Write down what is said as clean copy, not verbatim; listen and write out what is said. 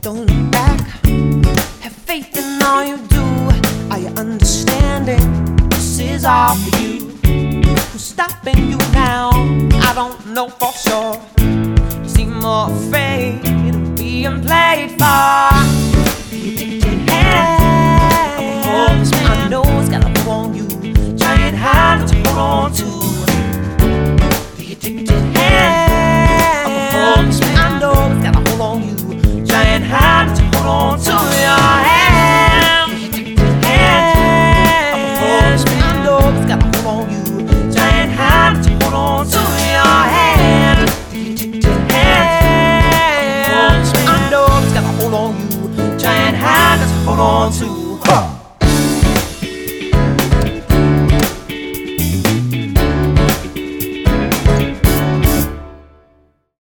Don't look back. Have faith in all you do. Are you understanding? This is all for you. Who's stopping you now? I don't know for sure. You seem more afraid of being played for. You addicted hands, I know it's got a hold on you. Giant hand to hold on to. The addicted hands, I know it's got a hold on you. Giant hand to hold on to your hand. The addicted hands, I know it's got a hold on you. Giant hand to hold on to your hand. The addicted hands, I know it's got a hold on you. Giant hand to hold on to.